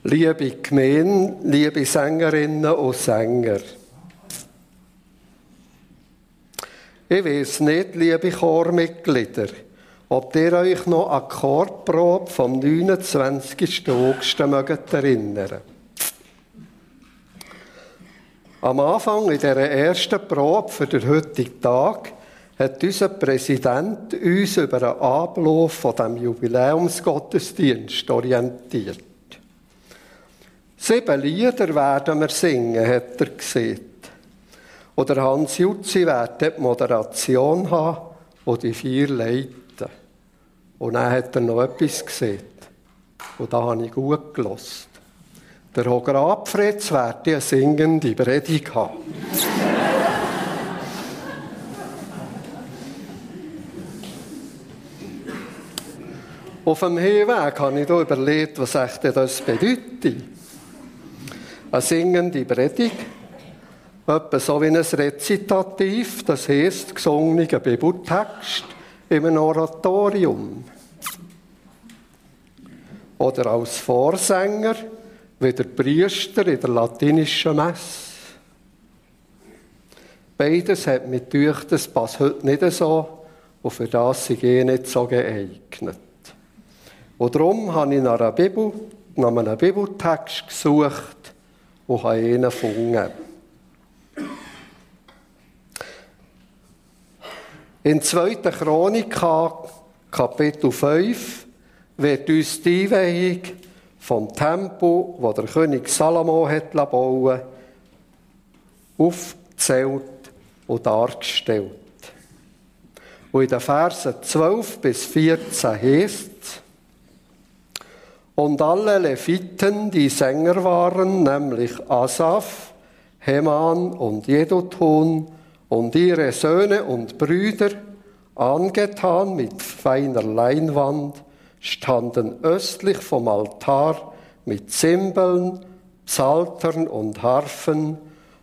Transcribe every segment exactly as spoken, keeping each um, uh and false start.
Liebe Gemeinde, liebe Sängerinnen und Sänger. Ich weiss nicht, liebe Chormitglieder, ob ihr euch noch an die Chorprobe vom neunundzwanzigsten August mögt erinnern. Am Anfang in dieser ersten Probe für den heutigen Tag hat unser Präsident uns über den Ablauf von dem Jubiläumsgottesdienst orientiert. Sieben Lieder werden wir singen, hat er gesagt. Und der Hans Jutzi wird die Moderation haben und die vier leiten. Und dann hat er noch etwas gesagt. Und da habe ich gut gehört. Der Hoger Abfritz wird eine singende Predigt haben. Auf dem Hinweg habe ich überlegt, was echt das bedeutet. Eine singende Predigt, etwa so wie ein Rezitativ, das heisst gesungener Bibeltext in einem Oratorium. Oder als Vorsänger, wie der Priester in der latinischen Messe. Beides hat mich gedacht, das passt heute nicht so und für das sind ich nicht so geeignet. Und darum habe ich nach, einer Bibel, nach einem Bibeltext gesucht und habe einen gefunden. In zweiter Chronika, Kapitel fünf, wird uns die Einweihung vom Tempel, das der König Salomo hat bauen lassen, aufgezählt und dargestellt. Und in den Versen zwölf bis vierzehn heisst es: Und alle Leviten, die Sänger waren, nämlich Asaf, Heman und Jeduthun und ihre Söhne und Brüder, angetan mit feiner Leinwand, standen östlich vom Altar mit Zimbeln, Psaltern und Harfen,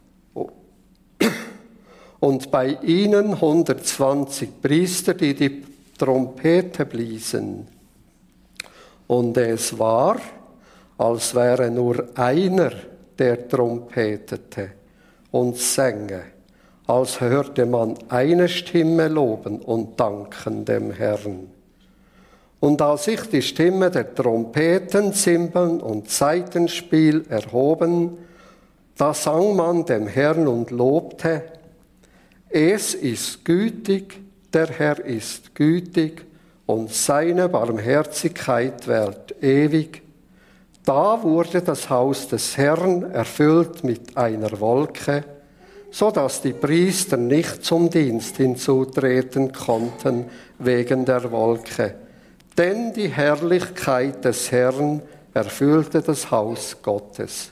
und bei ihnen hundertzwanzig Priester, die die Trompete bliesen. Und es war, als wäre nur einer, der trompetete und sänge, als hörte man eine Stimme loben und danken dem Herrn. Und als sich die Stimme der Trompeten, Zimbeln und Saitenspiel erhoben, da sang man dem Herrn und lobte: Es ist gütig, der Herr ist gütig, und seine Barmherzigkeit währt ewig. Da wurde das Haus des Herrn erfüllt mit einer Wolke, so dass die Priester nicht zum Dienst hinzutreten konnten wegen der Wolke. Denn die Herrlichkeit des Herrn erfüllte das Haus Gottes.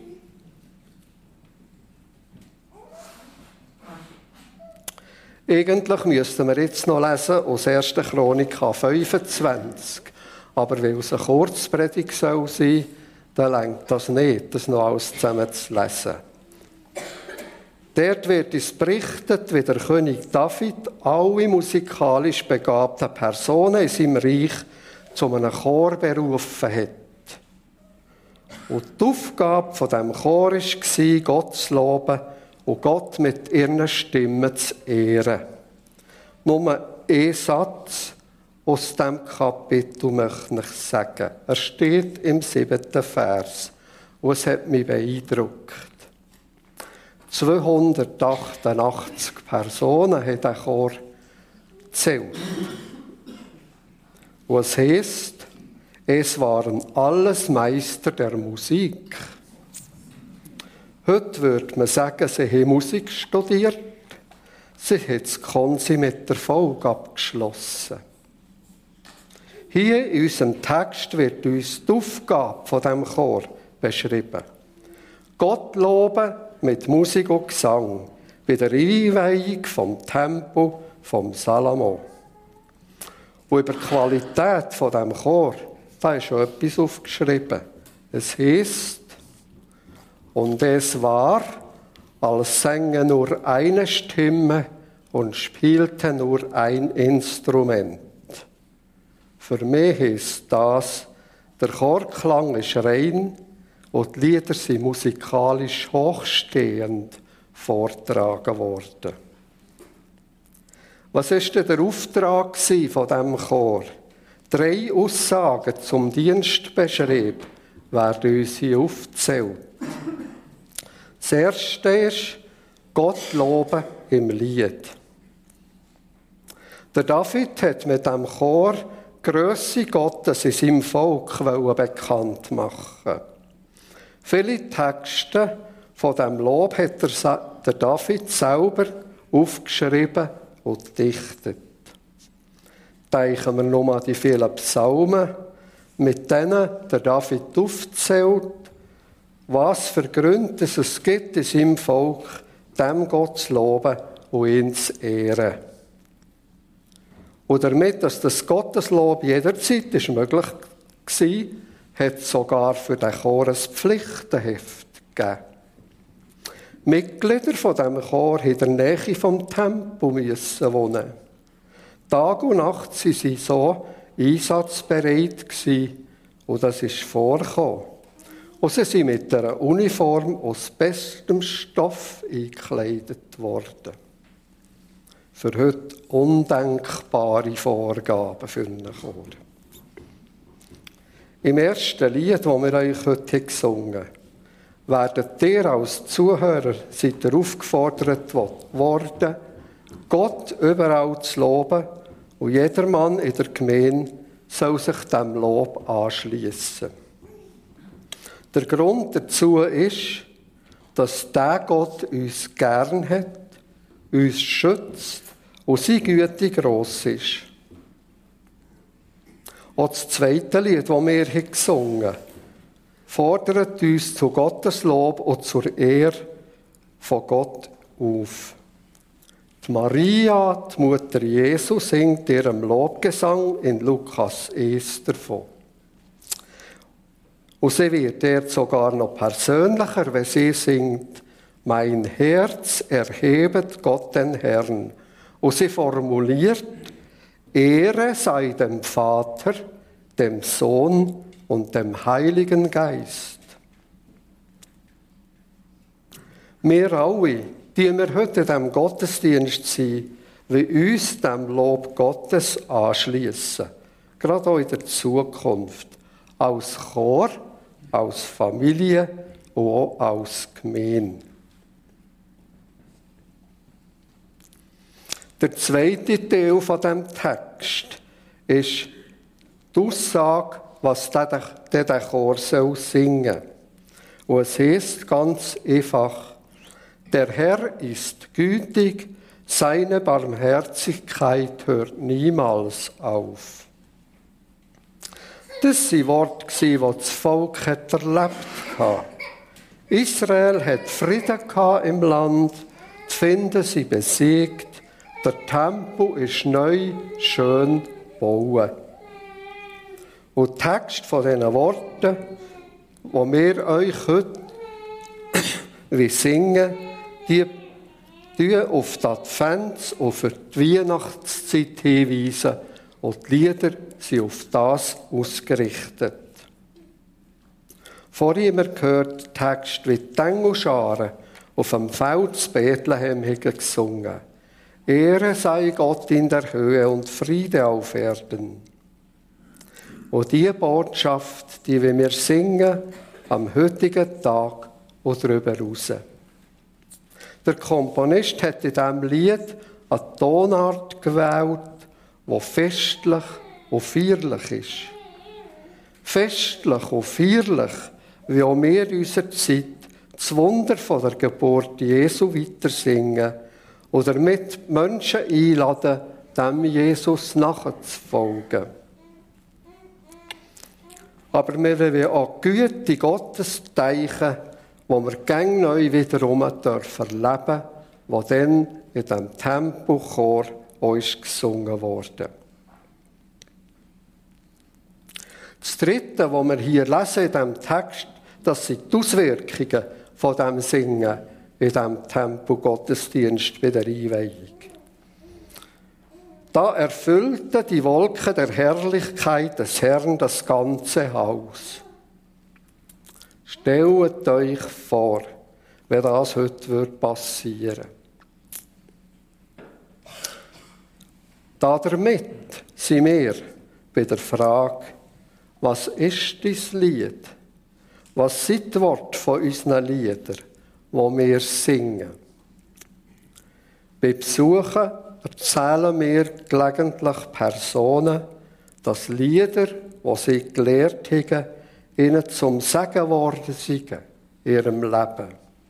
Eigentlich müssten wir jetzt noch lesen aus erster Chronika fünfundzwanzig. Aber weil es eine Kurzpredigt soll sein, dann reicht das nicht, das noch alles zusammen zu lesen. Dort wird uns berichtet, wie der König David alle musikalisch begabten Personen in seinem Reich zu einem Chor berufen hat. Und die Aufgabe von diesem Chor war, Gott zu loben und Gott mit ihren Stimmen zu ehren. Nur ein Satz aus diesem Kapitel möchte ich sagen. Er steht im siebten Vers und es hat mich beeindruckt. zweihundertachtundachtzig Personen hat der Chor gezählt. Und es heisst, es waren alles Meister der Musik. Heute würde man sagen, sie haben Musik studiert. Sie haben das Konsi mit Erfolg abgeschlossen. Hier in unserem Text wird uns die Aufgabe von diesem Chor beschrieben. Gott loben mit Musik und Gesang bei der Einweihung vom Tempel vom Salomo. Und über die Qualität von diesem Chor, da ist schon etwas aufgeschrieben. Es heisst: Und es war, als sänge nur eine Stimme und spielte nur ein Instrument. Für mich heisst das, der Chorklang ist rein, und die Lieder sind musikalisch hochstehend vorgetragen worden. Was war denn der Auftrag von diesem Chor? Drei Aussagen zum Dienstbeschrieb werden uns hier aufgezählt. Das erste ist, Gott loben im Lied. Der David hat mit dem Chor die Grösse Gottes in seinem Volk bekannt machen. Viele Texte von diesem Lob hat der David selber aufgeschrieben und dichtet. Denken wir nur an die vielen Psalmen, mit denen der David aufzählt, was für Gründe es gibt in seinem Volk, dem Gott zu loben und ihn zu ehren. Und damit, dass das Gotteslob jederzeit ist möglich war, hat es sogar für den Chor ein Pflichtenheft gegeben. Mitglieder von diesem Chor in der Nähe vom Tempel müssen wohnen. Tag und Nacht waren sie so einsatzbereit gewesen, und das ist vorgekommen. Und sie sind mit einer Uniform aus bestem Stoff eingekleidet worden. Für heute undenkbare Vorgaben für einen Chor. Im ersten Lied, das wir euch heute gesungen haben, werdet ihr als Zuhörer seid ihr aufgefordert worden, Gott überall zu loben, und jeder Mann in der Gemeinde soll sich dem Lob anschliessen. Der Grund dazu ist, dass der Gott uns gern hat, uns schützt und seine Güte gross ist. Auch das zweite Lied, das wir hier gesungen haben, fordert uns zu Gottes Lob und zur Ehre von Gott auf. Die Maria, die Mutter Jesu, singt ihrem Lobgesang in Lukas eins davon. Und sie wird dort sogar noch persönlicher, wenn sie singt, mein Herz erhebet Gott den Herrn. Und sie formuliert, Ehre sei dem Vater, dem Sohn und dem Heiligen Geist. Wir alle, die wir heute in diesem Gottesdienst sind, will uns dem Lob Gottes anschliessen. Gerade auch in der Zukunft. Als Chor, als Familie und auch als Gemeinde. Der zweite Teil von diesem Text ist die Aussage, was der Chor soll singen. Und es heisst ganz einfach, der Herr ist gütig, seine Barmherzigkeit hört niemals auf. Das waren Worte, die das Volk erlebt hat. Israel hat Frieden im Land, die Finden sie besiegt, der Tempel ist neu, schön gebaut. Und der Text von diesen Worten, die wir euch heute singen, die weisen auf die Advents- und für die Weihnachtszeit hinweisen. Und die Lieder sind auf das ausgerichtet. Vorhin haben wir gehört, den Text, wie die Engelscharen auf dem Feld zu Bethlehem haben gesungen. Ehre sei Gott in der Höhe und Friede auf Erden. Und diese Botschaft, die wir singen am heutigen Tag und darüber hinaus. Der Komponist hat in diesem Lied eine Tonart gewählt, die festlich und feierlich ist. Festlich und feierlich, wie auch wir in unserer Zeit das Wunder von der Geburt Jesu weiter singen und damit Menschen einladen, dem Jesus nachzufolgen. Aber wir wollen auch die Güte Gottes teichen, die wir gäng neu wiederum dürfen erleben, die dann in diesem Tempelchor uns gesungen wurde. Das Dritte, was wir hier lesen in diesem Text, das sind die Auswirkungen von diesem Singen in diesem Tempelgottesdienst bei der Einweihung. Da erfüllte die Wolke der Herrlichkeit des Herrn das ganze Haus. Das ist Stellt euch vor, wenn das heute passieren würde. Damit sind wir bei der Frage, was ist dein Lied? Was sind die Worte von unseren Liedern, die wir singen? Bei Besuchen erzählen mir gelegentlich Personen, dass Lieder, die sie gelehrt haben, ihnen zum Segen geworden sind in ihrem Leben.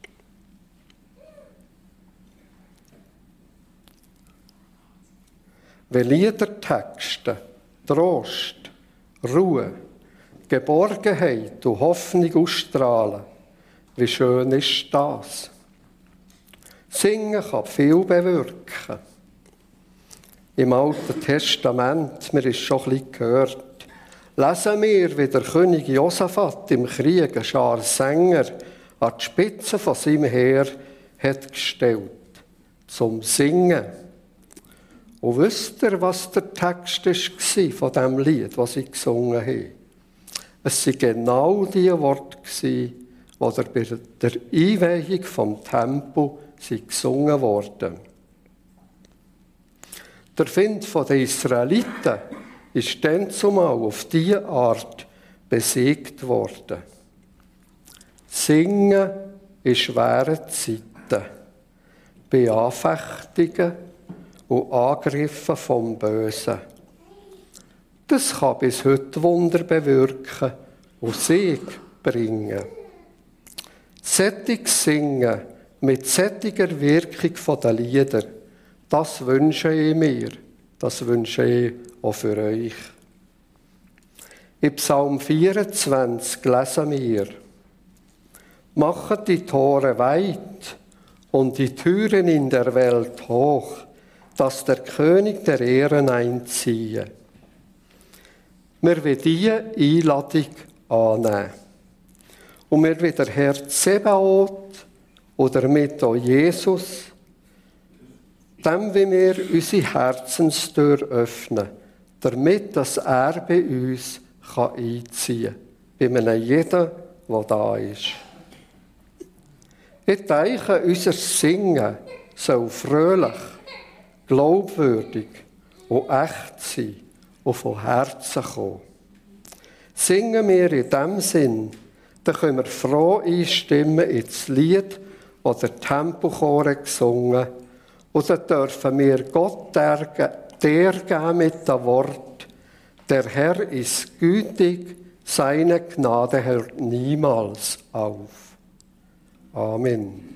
Wenn Liedertexte Trost, Ruhe, Geborgenheit und Hoffnung ausstrahlen, wie schön ist das? Singen kann viel bewirken. Im Alten Testament, mir ist schon ein bisschen gehört, lesen wir, wie der König Josaphat im Krieg eine Schar Sänger an die Spitze von seinem Heer hat gestellt, zum Singen. Und wisst ihr, was der Text war von diesem Lied, das sie gesungen haben? Es waren genau die Worte, die bei der Einweihung vom Tempel gesungen wurden. Der Find der Israeliten ist dann zumal auf diese Art besiegt worden. Singen in schweren Zeiten, bei Anfechtungen und Angriffen vom Bösen. Das kann bis heute Wunder bewirken und Sieg bringen. Sättiges Singen mit sättiger Wirkung der Lieder, das wünsche ich mir, das wünsche ich auch für euch. In Psalm vierundzwanzig lesen wir: Machet die Tore weit und die Türen in der Welt hoch, dass der König der Ehren einziehe. Wir wollen diese Einladung annehmen. Und wir wollen der Herr Zebaoth oder damit auch Jesus, dem wie wir unsere Herzenstür öffnen, damit das er bei uns einziehen kann. Bei einem jeden, der da ist. Ich denke, unser Singen soll fröhlich, glaubwürdig und echt sein und von Herzen kommen. Singen wir in diesem Sinn, dann können wir froh einstimmen ins Lied, das der Tempelchor gesungen hat. Und dann dürfen wir Gott dergeben mit dem Wort: Der Herr ist gütig, seine Gnade hört niemals auf. Amen.